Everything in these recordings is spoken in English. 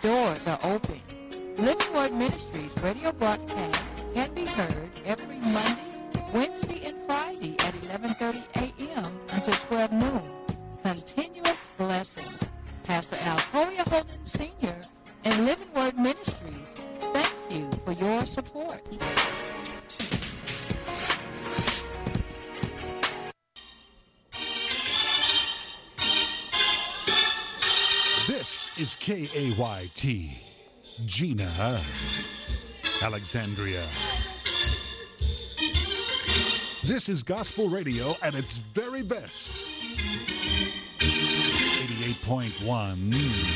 doors are open. Living Word Ministries radio broadcast can be heard every Monday, Wednesday, and Friday at 11:30 a.m. until 12 noon. Continuous blessing. Pastor Altoria Holden Sr. and Living Word Ministries, thank you for your support. This is KAYT, Gina, Alexandria. This is gospel radio at its very best. 88.1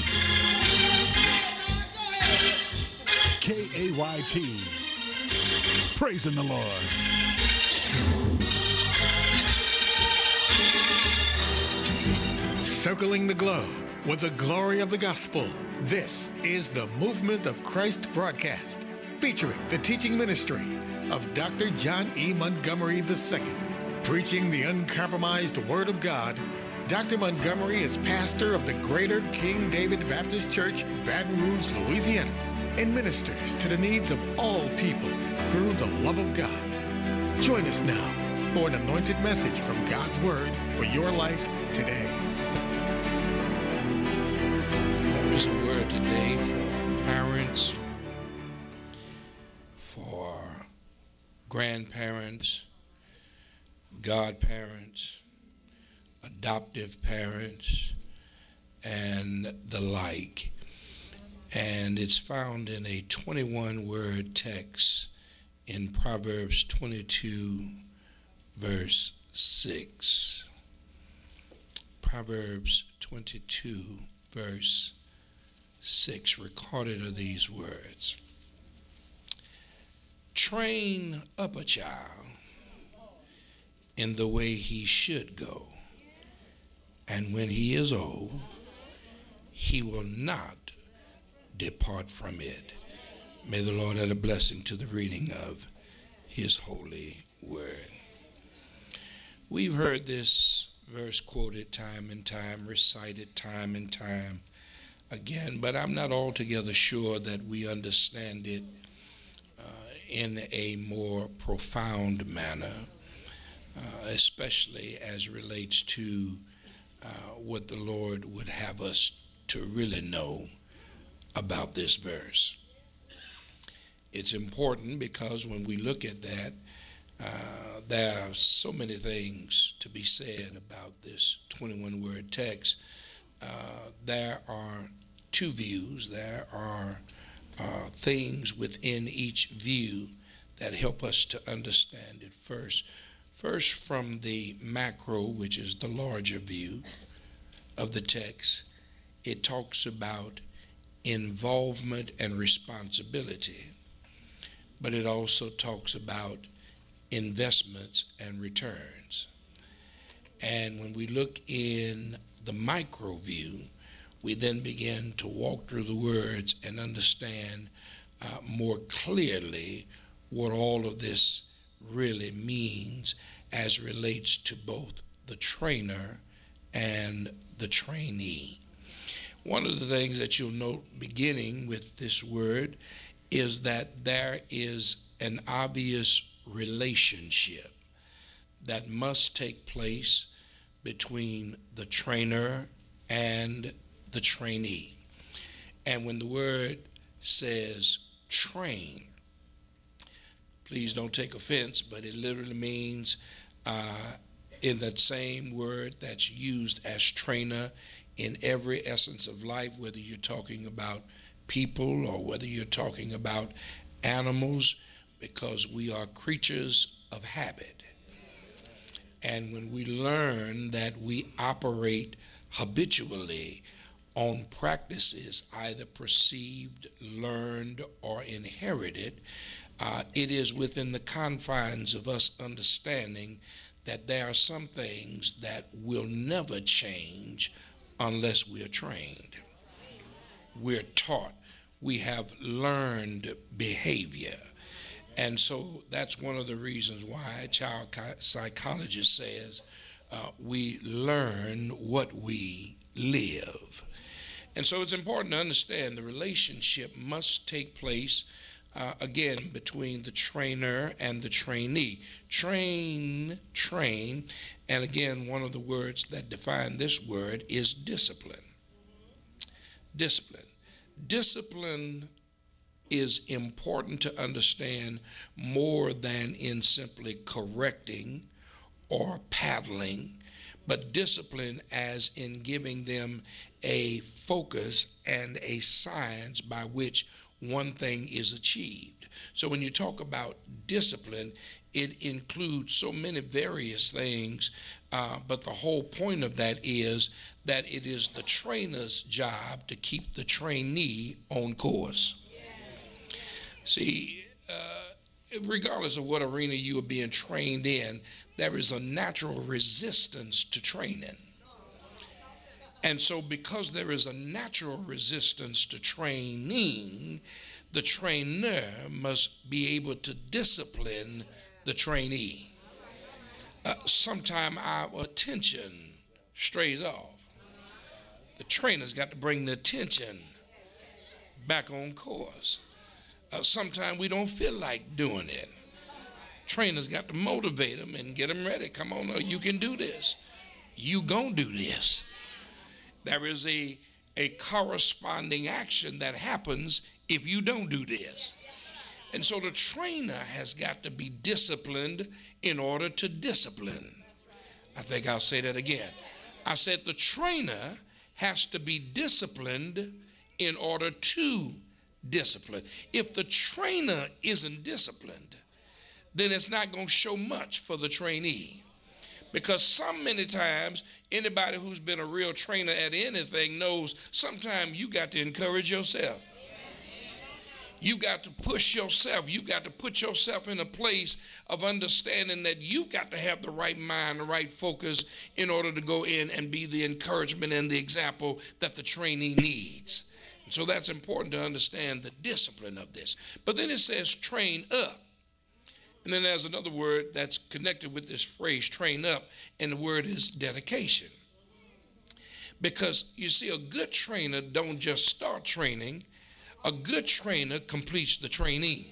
KAYT. Praising the Lord. Circling the globe with the glory of the gospel. This is the Movement of Christ broadcast, featuring the teaching ministry of Dr. John E. Montgomery II. Preaching the uncompromised Word of God, Dr. Montgomery is pastor of the Greater King David Baptist Church, Baton Rouge, Louisiana, and ministers to the needs of all people through the love of God. Join us now for an anointed message from God's Word for your life today. There's a word today for parents, for grandparents, godparents, adoptive parents, and the like. And it's found in a 21-word text in Proverbs 22, verse 6. Proverbs 22, verse 6, recorded are these words. Train up a child in the way he should go, and when he is old, he will not depart from it. May the Lord add a blessing to the reading of his holy word. We've heard this verse quoted time and time, recited time and time again, but I'm not altogether sure that we understand it in a more profound manner, especially as relates to what the Lord would have us to really know about this verse. It's important because when we look at that, there are so many things to be said about this 21-word text. There are two views. There are things within each view that help us to understand it. First from the macro, which is the larger view of the text, it talks about involvement and responsibility, but it also talks about investments and returns. And when we look in the micro view, we then begin to walk through the words and understand more clearly what all of this really means as relates to both the trainer and the trainee. One of the things that you'll note beginning with this word is that there is an obvious relationship that must take place between the trainer and the trainee. And when the word says train, please don't take offense, but it literally means in that same word that's used as trainer in every essence of life, whether you're talking about people or whether you're talking about animals, because we are creatures of habit. And when we learn that we operate habitually on practices either perceived, learned, or inherited, it is within the confines of us understanding that there are some things that will never change unless we're trained. We're taught. We have learned behavior. And so that's one of the reasons why a child psychologist says we learn what we live. And so it's important to understand the relationship must take place, again, between the trainer and the trainee. Train, and again, one of the words that define this word is discipline. Discipline is important to understand more than in simply correcting or paddling, but discipline as in giving them a focus and a science by which one thing is achieved. So when you talk about discipline, it includes so many various things, but the whole point of that is that it is the trainer's job to keep the trainee on course. See, regardless of what arena you are being trained in, there is a natural resistance to training. And so because there is a natural resistance to training, the trainer must be able to discipline the trainee. Sometimes our attention strays off. The trainer's got to bring the attention back on course. Sometimes we don't feel like doing it. Trainers got to motivate them and get them ready. Come on, you can do this. You gonna do this. There is a corresponding action that happens if you don't do this. And so the trainer has got to be disciplined in order to discipline. I think I'll say that again. I said the trainer has to be disciplined in order to discipline. If the trainer isn't disciplined, then it's not going to show much for the trainee. Because many times, anybody who's been a real trainer at anything knows sometimes you got to encourage yourself. You got to push yourself. You got to put yourself in a place of understanding that you've got to have the right mind, the right focus in order to go in and be the encouragement and the example that the trainee needs. And so that's important to understand the discipline of this. But then it says train up. And then there's another word that's connected with this phrase, train up, and the word is dedication. Because you see, a good trainer don't just start training. A good trainer completes the training.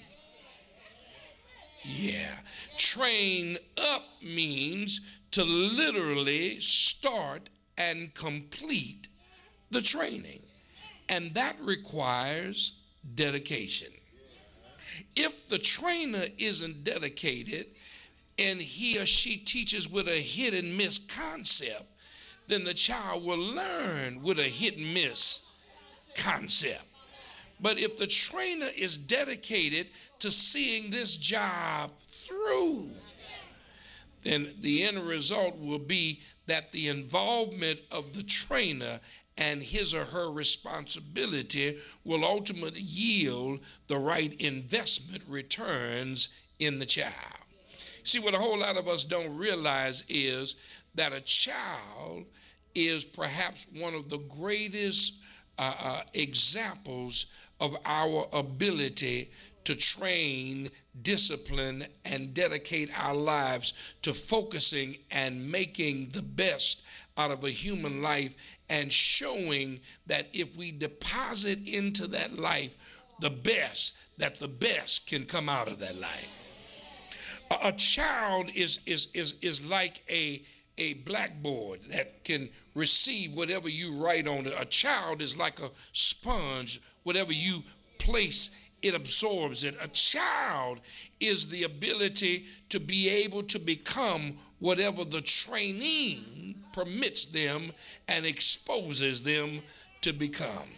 Yeah. Train up means to literally start and complete the training. And that requires dedication. If the trainer isn't dedicated and he or she teaches with a hit and miss concept, then the child will learn with a hit and miss concept. But if the trainer is dedicated to seeing this job through, then the end result will be that the involvement of the trainer and his or her responsibility will ultimately yield the right investment returns in the child. See, what a whole lot of us don't realize is that a child is perhaps one of the greatest examples of our ability to train, discipline, and dedicate our lives to focusing and making the best out of a human life and showing that if we deposit into that life the best, that the best can come out of that life. A child is like a blackboard that can receive whatever you write on it. A child is like a sponge. Whatever you place, it absorbs it. A child is the ability to be able to become whatever the training permits them and exposes them to become.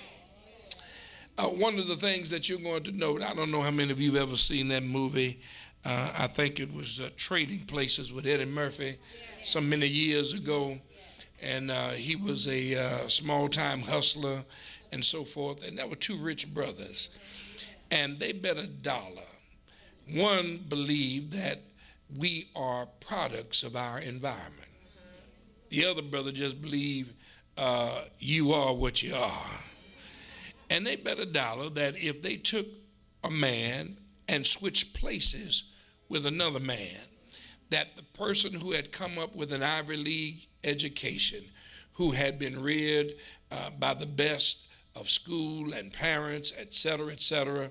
One of the things that you're going to note, I don't know how many of you have ever seen that movie. I think it was Trading Places with Eddie Murphy some many years ago. And he was a small-time hustler and so forth. And there were two rich brothers. And they bet $1. One believed that we are products of our environment. The other brother just believed you are what you are. And they bet $1 that if they took a man and switched places with another man, that the person who had come up with an Ivy League education, who had been reared by the best of school and parents, et cetera,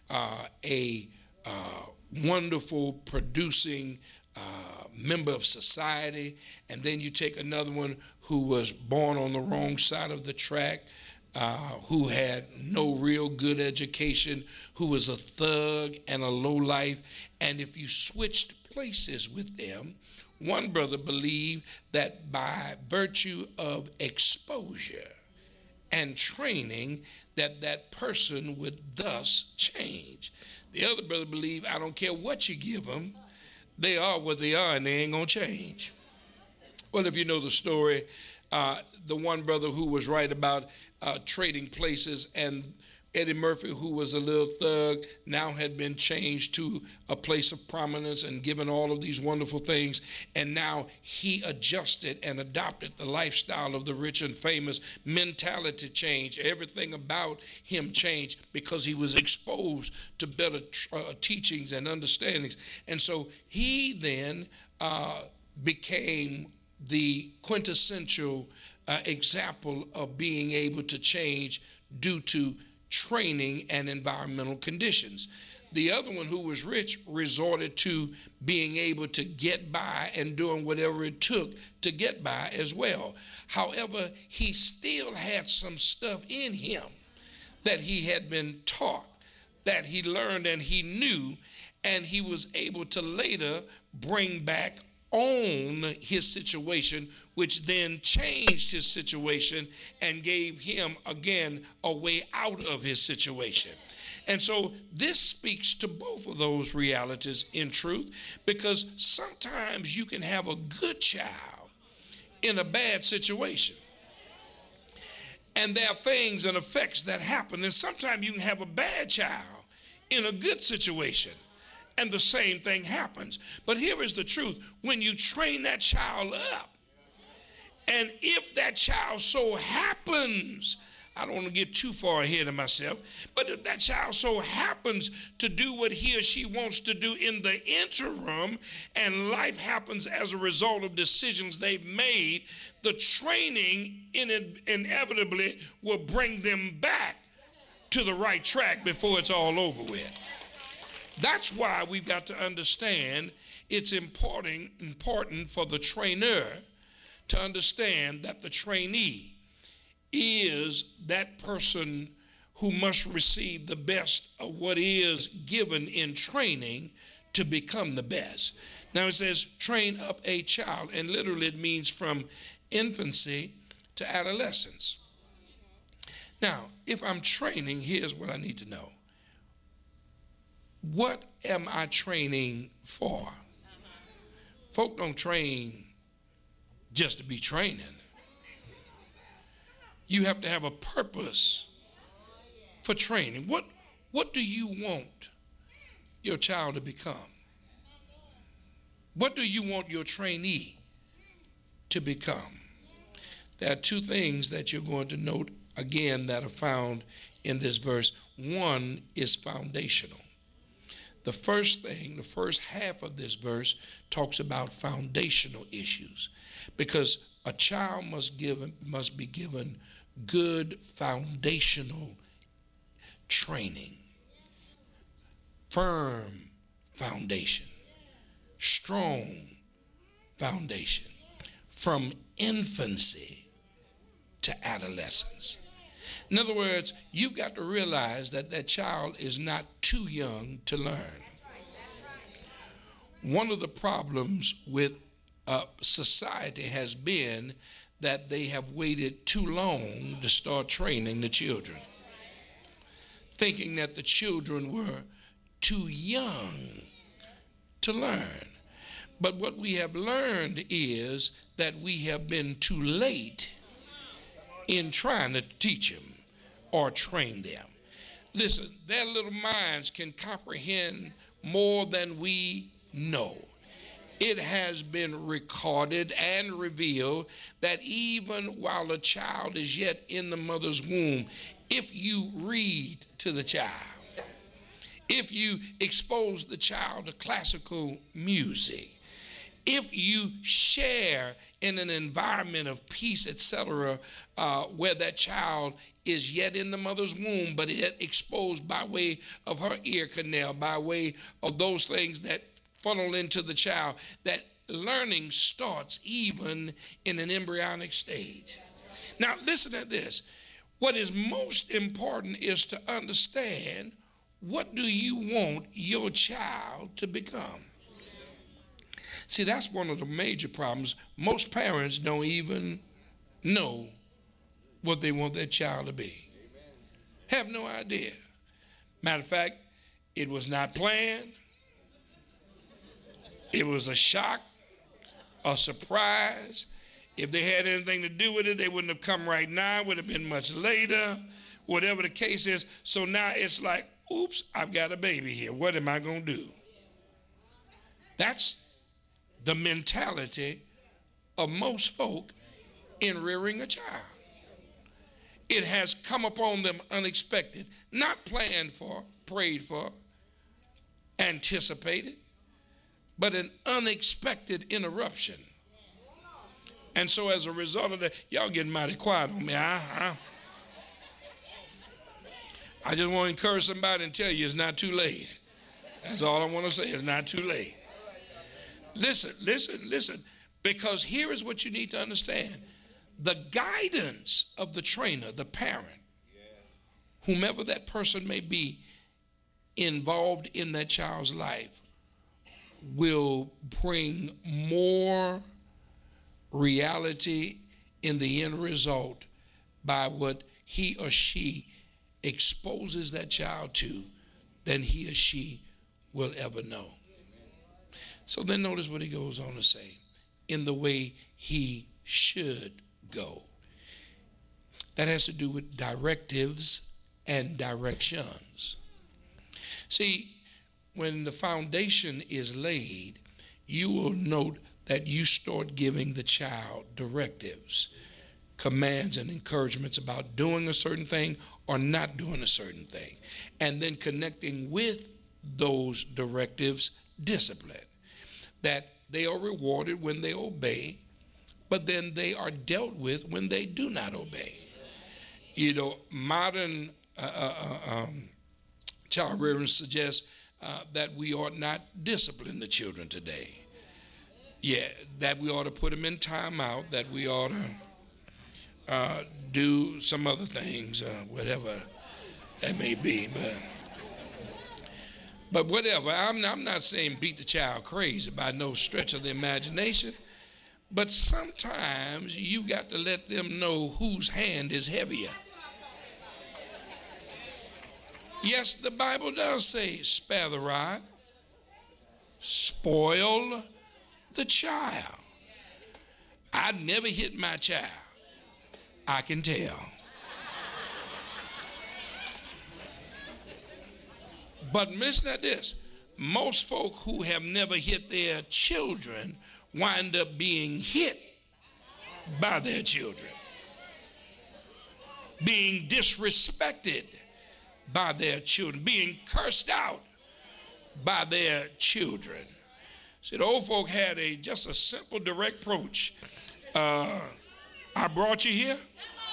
a wonderful producing member of society. And then you take another one who was born on the wrong side of the track, who had no real good education, who was a thug and a lowlife. And if you switched places with them, one brother believed that by virtue of exposure and training, that person would thus change. The other brother believed, I don't care what you give them, they are what they are and they ain't gonna change. Well, if you know the story, the one brother who was right about trading places, and Eddie Murphy, who was a little thug, now had been changed to a place of prominence and given all of these wonderful things. And now he adjusted and adopted the lifestyle of the rich and famous. Mentality changed. Everything about him changed because he was exposed to better teachings and understandings. And so he then became the quintessential example of being able to change due to training and environmental conditions. The other one, who was rich, resorted to being able to get by and doing whatever it took to get by as well. However, he still had some stuff in him that he had been taught, that he learned and he knew, and he was able to later bring back on his situation, which then changed his situation and gave him again a way out of his situation. And so this speaks to both of those realities in truth, because sometimes you can have a good child in a bad situation, and there are things and effects that happen. And sometimes you can have a bad child in a good situation, and the same thing happens. But here is the truth. When you train that child up, and if that child so happens, I don't want to get too far ahead of myself, but if that child so happens to do what he or she wants to do in the interim, and life happens as a result of decisions they've made, the training inevitably will bring them back to the right track before it's all over with. That's why we've got to understand it's important for the trainer to understand that the trainee is that person who must receive the best of what is given in training to become the best. Now it says, train up a child, and literally it means from infancy to adolescence. Now, if I'm training, here's what I need to know. What am I training for? Folk don't train just to be training. You have to have a purpose for training. What do you want your child to become? What do you want your trainee to become? There are two things that you're going to note again that are found in this verse. One is foundational. The first thing, the first half of this verse talks about foundational issues, because a child must be given good foundational training, firm foundation, strong foundation, from infancy to adolescence. In other words, you've got to realize that that child is not too young to learn. One of the problems with society has been that they have waited too long to start training the children, thinking that the children were too young to learn. But what we have learned is that we have been too late in trying to teach them or train them. Listen, their little minds can comprehend more than we know. It has been recorded and revealed that even while a child is yet in the mother's womb, if you read to the child, if you expose the child to classical music, if you share in an environment of peace, etc., where that child is yet in the mother's womb, but yet exposed by way of her ear canal, by way of those things that funnel into the child, that learning starts even in an embryonic stage. Now, listen to this. What is most important is to understand, what do you want your child to become? See, that's one of the major problems. Most parents don't even know what they want their child to be. Have no idea. Matter of fact, it was not planned. It was a shock, a surprise. If they had anything to do with it, they wouldn't have come right now. It would have been much later, whatever the case is. So now it's like, oops, I've got a baby here. What am I going to do? That's the mentality of most folk in rearing a child. It has come upon them unexpected, not planned for, prayed for, anticipated, but an unexpected interruption. And so as a result of that, y'all getting mighty quiet on me. I just want to encourage somebody and tell you it's not too late. That's all I want to say. It's not too late. Listen, because here is what you need to understand. The guidance of the trainer, the parent, whomever that person may be involved in that child's life, will bring more reality in the end result by what he or she exposes that child to than he or she will ever know. So then notice what he goes on to say, in the way he should go. That has to do with directives and directions. See, when the foundation is laid, you will note that you start giving the child directives, commands and encouragements about doing a certain thing or not doing a certain thing, and then connecting with those directives discipline, that they are rewarded when they obey, but then they are dealt with when they do not obey. You know, modern child rearing suggests that we ought not discipline the children today. Yeah, that we ought to put them in timeout, that we ought to do some other things, whatever that may be. But whatever, I'm not saying beat the child crazy by no stretch of the imagination, but sometimes you got to let them know whose hand is heavier. Yes, the Bible does say spare the rod, spoil the child. I never hit my child, I can tell. But listen to this. Most folk who have never hit their children wind up being hit by their children, being disrespected by their children, being cursed out by their children. See, the old folk had just a simple, direct approach. I brought you here.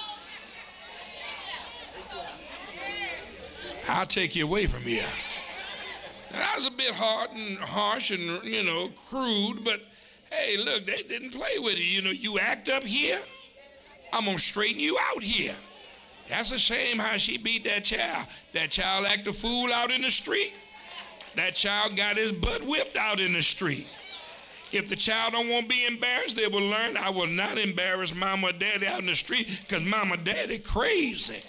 I'll take you away from here. Now, that was a bit hard and harsh and, crude, but hey, look, they didn't play with it. You act up here, I'm going to straighten you out here. That's a shame how she beat that child. That child acted a fool out in the street. That child got his butt whipped out in the street. If the child don't want to be embarrassed, they will learn, I will not embarrass mama or daddy out in the street because mama and daddy crazy.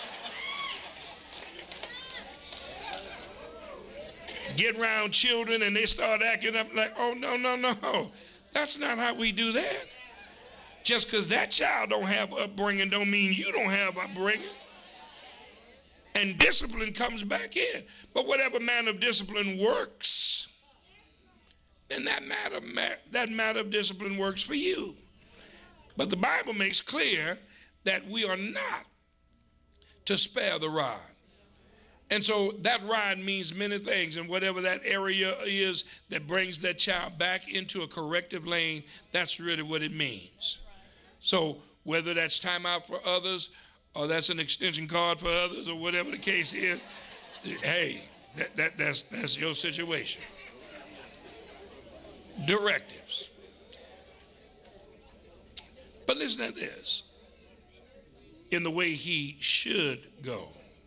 Get around children and they start acting up like, oh, no. That's not how we do that. Just because that child don't have upbringing don't mean you don't have upbringing. And discipline comes back in. But whatever manner of discipline works, then that matter of discipline works for you. But the Bible makes clear that we are not to spare the rod. And so that ride means many things, and whatever that area is that brings that child back into a corrective lane, that's really what it means. So whether that's time out for others, or that's an extension card for others, or whatever the case is, hey, that's your situation. Directives. But listen to this. In the way he should go.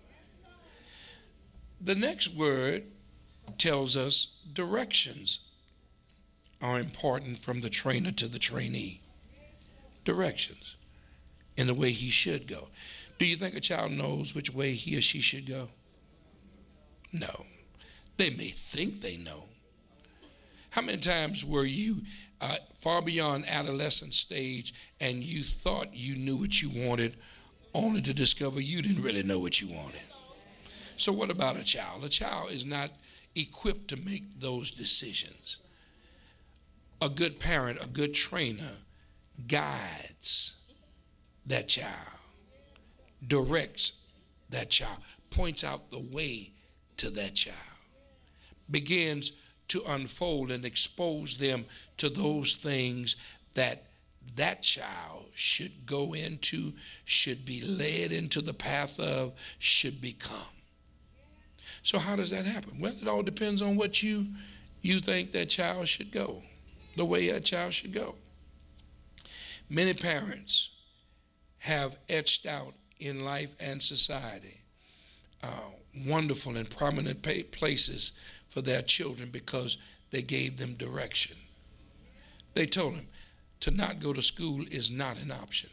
The next word tells us directions are important from the trainer to the trainee. Directions in the way he should go. Do you think a child knows which way he or she should go? No. They may think they know. How many times were you far beyond adolescent stage and you thought you knew what you wanted, only to discover you didn't really know what you wanted? So what about a child? A child is not equipped to make those decisions. A good parent, a good trainer guides that child, directs that child, points out the way to that child, begins to unfold and expose them to those things that that child should go into, should be led into the path of, should become. So how does that happen? Well, it all depends on what you think that child should go, the way that child should go. Many parents have etched out in life and society wonderful and prominent places for their children because they gave them direction. They told them to not go to school is not an option.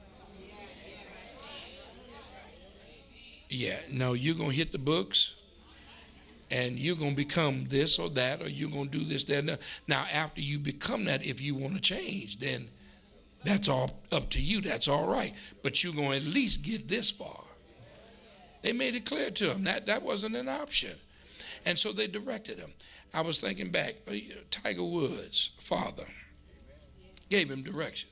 Yeah, no, you're going to hit the books and you're going to become this or that, or you're going to do this, that, and that. Now, after you become that, if you want to change, then that's all up to you. That's all right. But you're going to at least get this far. They made it clear to him that wasn't an option. And so they directed him. I was thinking back, Tiger Woods' father gave him direction.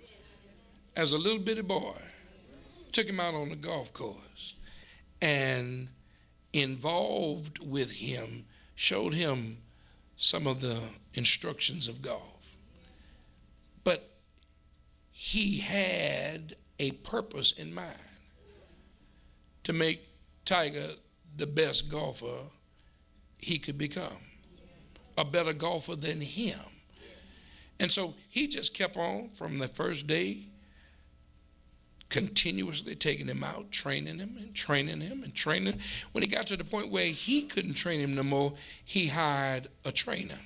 As a little bitty boy, took him out on the golf course and involved with him, showed him some of the instructions of golf. But he had a purpose in mind to make Tiger the best golfer he could become, a better golfer than him. And so he just kept on from the first day, continuously taking him out, training him and training him and training him. When he got to the point where he couldn't train him no more, he hired a trainer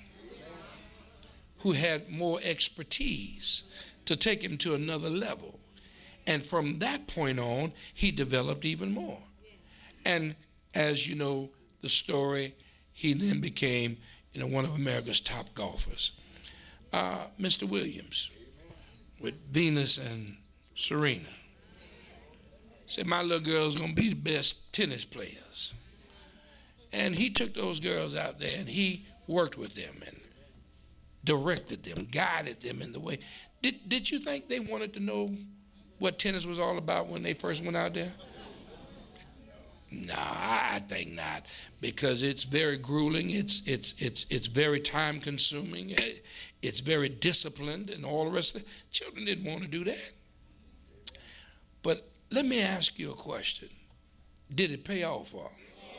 who had more expertise to take him to another level. And from that point on, he developed even more. And as you know the story, he then became, one of America's top golfers. Mr. Williams, with Venus and Serena, said, my little girl's going to be the best tennis players. And he took those girls out there and he worked with them and directed them, guided them in the way. Did you think they wanted to know what tennis was all about when they first went out there? No, I think not, because it's very grueling. It's very time consuming. It's very disciplined and all the rest of it. Children didn't want to do that. But let me ask you a question. Did it pay off for them?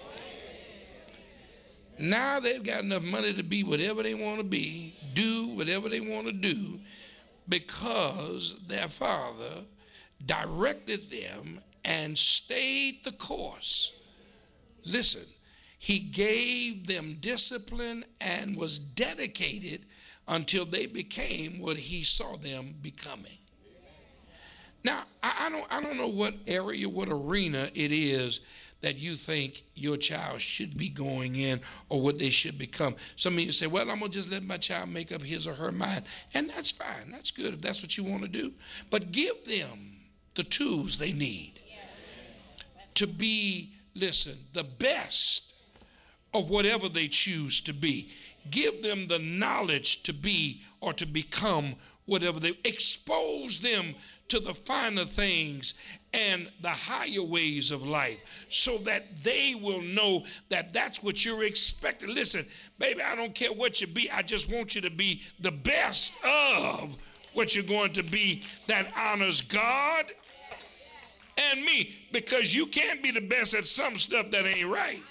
Now they've got enough money to be whatever they want to be, do whatever they want to do, because their father directed them and stayed the course. Listen, he gave them discipline and was dedicated until they became what he saw them becoming. Now, I don't know what area, what arena it is that you think your child should be going in or what they should become. Some of you say, well, I'm going to just let my child make up his or her mind. And that's fine. That's good if that's what you want to do. But give them the tools they need to be, listen, the best of whatever they choose to be. Give them the knowledge to be or to become whatever they expose them to the finer things and the higher ways of life so that they will know that that's what you're expecting. Listen, baby, I don't care what you be. I just want you to be the best of what you're going to be that honors God and me, because you can't be the best at some stuff that ain't right.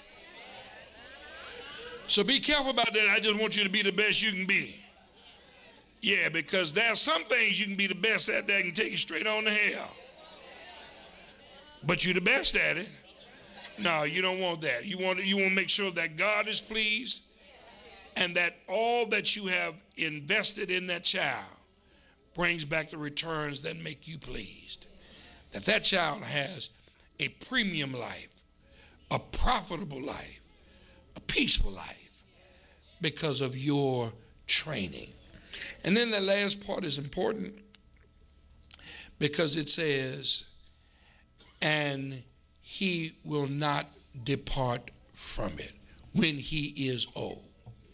So be careful about that. I just want you to be the best you can be. Yeah, because there's some things you can be the best at that can take you straight on to hell. But you're the best at it. No, you don't want that. You want to make sure that God is pleased and that all that you have invested in that child brings back the returns that make you pleased. That child has a premium life, a profitable life, a peaceful life because of your training. And then the last part is important because it says, and he will not depart from it when he is old.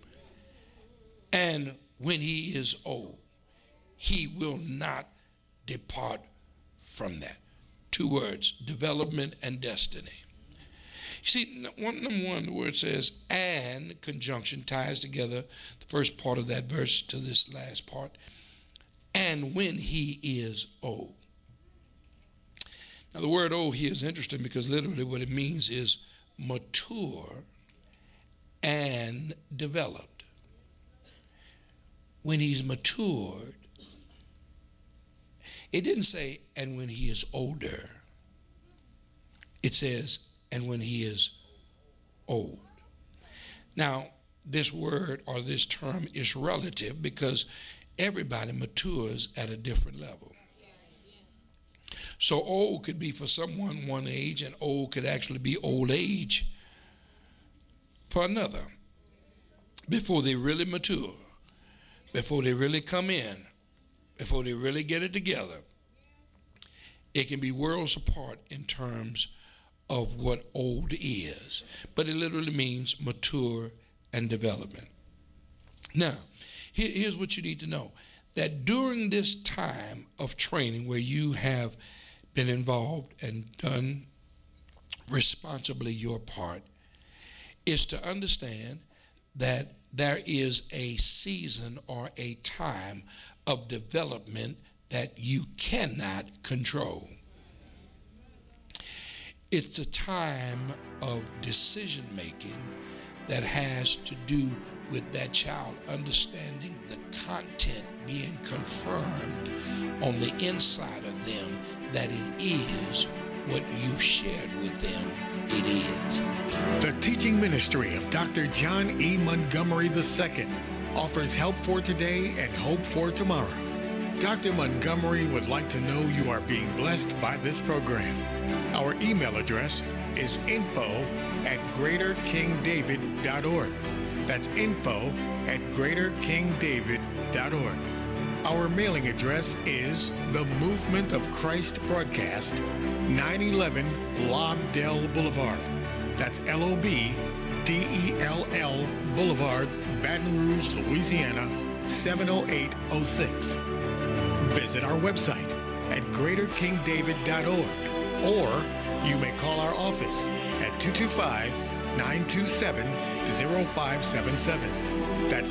And when he is old, he will not depart from that. 2 words, development and destiny. You see, number one, the word says, and conjunction ties together the first part of that verse to this last part. And when he is old. Now, the word old here is interesting because literally what it means is mature and developed. When he's matured, it didn't say, and when he is older. It says, and when he is old. Now, this word or this term is relative because everybody matures at a different level. So old could be for someone one age, and old could actually be old age for another. Before they really mature, before they really come in, before they really get it together, it can be worlds apart in terms of what old is. But it literally means mature and development. Now, here's what you need to know. That during this time of training where you have been involved and done responsibly your part, is to understand that there is a season or a time of development that you cannot control. It's a time of decision making that has to do with that child understanding the content being confirmed on the inside of them, that it is what you've shared with them, it is. The teaching ministry of Dr. John E. Montgomery II offers help for today and hope for tomorrow. Dr. Montgomery would like to know you are being blessed by this program. Our email address is info@greaterkingdavid.org. That's info@greaterkingdavid.org. Our mailing address is The Movement of Christ Broadcast, 911 Lobdell Boulevard. That's LOBDELL Boulevard, Baton Rouge, Louisiana, 70806. Visit our website at greaterkingdavid.org, or you may call our office at 225-927-0577. That's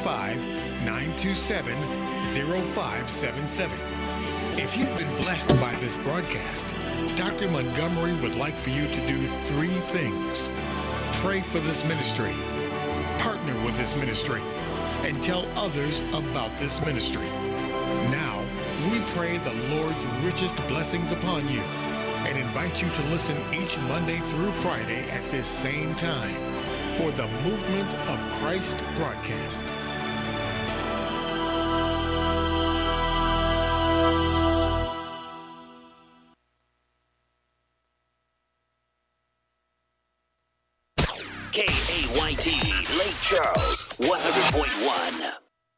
225-927-0577. If you've been blessed by this broadcast, Dr. Montgomery would like for you to do 3 things. Pray for this ministry, partner with this ministry, and tell others about this ministry. Now, we pray the Lord's richest blessings upon you and invite you to listen each Monday through Friday at this same time for the Movement of Christ broadcast. KAYT, Lake Charles, 100.1.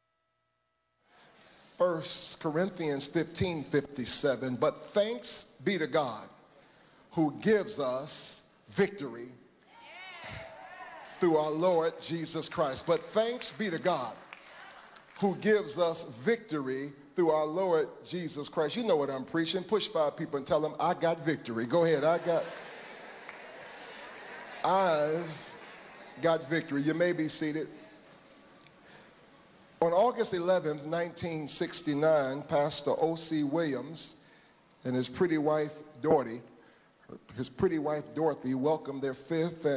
1 Corinthians 15:57, but thanks be to God who gives us victory through our Lord Jesus Christ. But thanks be to God who gives us victory through our Lord Jesus Christ. You know what I'm preaching. Push 5 people and tell them, I got victory. Go ahead. I've got victory. You may be seated. On August 11th, 1969, Pastor O.C. Williams and his pretty wife Dorothy welcomed their 5th